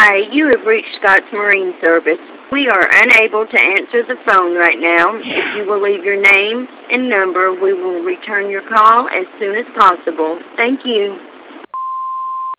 Hi, you have reached Scott's Marine Service. We are unable to answer the phone right now. If you will leave your name and number, we will return your call as soon as possible. Thank you.